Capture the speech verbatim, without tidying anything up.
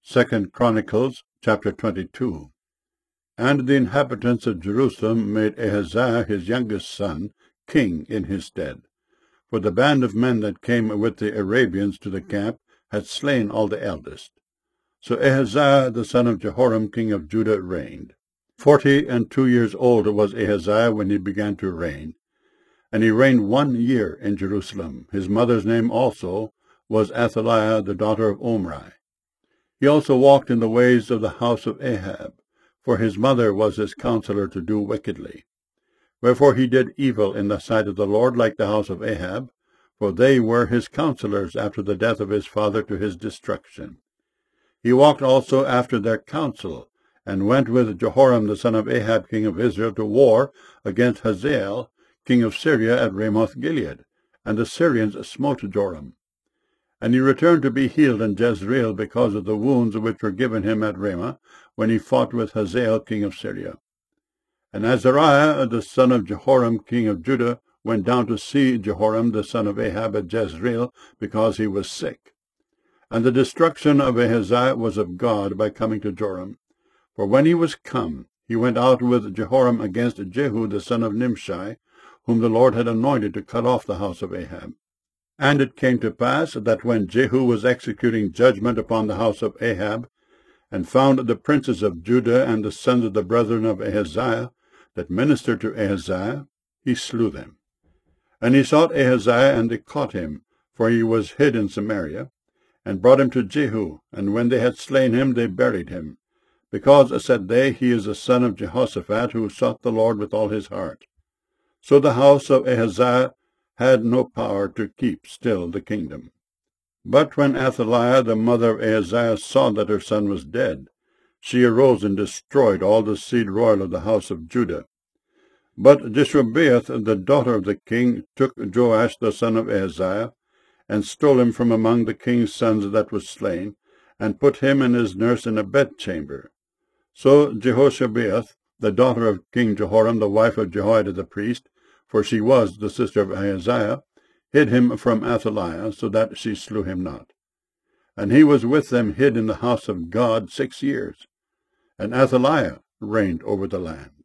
Second Chronicles chapter twenty-two. And the inhabitants of Jerusalem made Ahaziah his youngest son king in his stead. For the band of men that came with the Arabians to the camp had slain all the eldest. So Ahaziah the son of Jehoram king of Judah reigned. Forty and two years old was Ahaziah when he began to reign. And he reigned one year in Jerusalem. His mother's name also was Athaliah the daughter of Omri. He also walked in the ways of the house of Ahab, for his mother was his counselor to do wickedly. Wherefore he did evil in the sight of the Lord like the house of Ahab, for they were his counselors after the death of his father to his destruction. He walked also after their counsel, and went with Jehoram the son of Ahab king of Israel to war against Hazael king of Syria at Ramoth-Gilead, and the Syrians smote Joram. And he returned to be healed in Jezreel because of the wounds which were given him at Ramah, when he fought with Hazael king of Syria. And Azariah the son of Jehoram king of Judah went down to see Jehoram the son of Ahab at Jezreel, because he was sick. And the destruction of Ahaziah was of God by coming to Joram. For when he was come, he went out with Jehoram against Jehu the son of Nimshi, whom the Lord had anointed to cut off the house of Ahab. And it came to pass that when Jehu was executing judgment upon the house of Ahab, and found the princes of Judah and the sons of the brethren of Ahaziah that ministered to Ahaziah, he slew them. And he sought Ahaziah, and they caught him, for he was hid in Samaria, and brought him to Jehu. And when they had slain him, they buried him, because, said they, he is a son of Jehoshaphat, who sought the Lord with all his heart. So the house of Ahaziah had no power to keep still the kingdom. But when Athaliah, the mother of Ahaziah, saw that her son was dead, she arose and destroyed all the seed royal of the house of Judah. But Jeshobeath, the daughter of the king, took Joash the son of Ahaziah, and stole him from among the king's sons that was slain, and put him and his nurse in a bedchamber. So Jehoshabeath, the daughter of King Jehoram, the wife of Jehoiada the priest, for she was the sister of Ahaziah, hid him from Athaliah, so that she slew him not. And he was with them hid in the house of God six years. And Athaliah reigned over the land.